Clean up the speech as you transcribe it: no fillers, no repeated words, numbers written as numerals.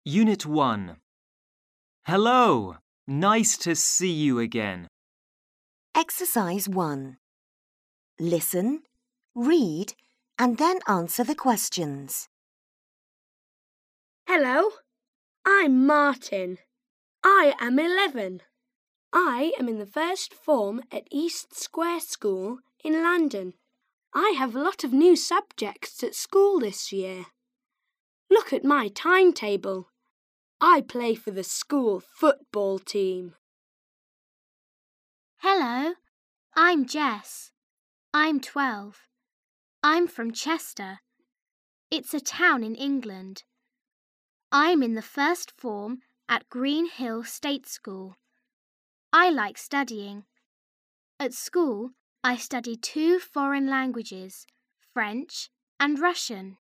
Unit 1. Hello! Nice to see you again. Exercise 1. Listen, read, and then answer the questions. Hello, I'm Martin. I am 11. I am in the first form at East Square School in London. I have a lot of new subjects at school this year. Look at my timetable. I play for the school football team. Hello, I'm Jess. I'm 12. I'm from Chester. It's a town in England. I'm in the first form at Green Hill State School. I like studying. At school, I study 2 foreign languages, French and Russian.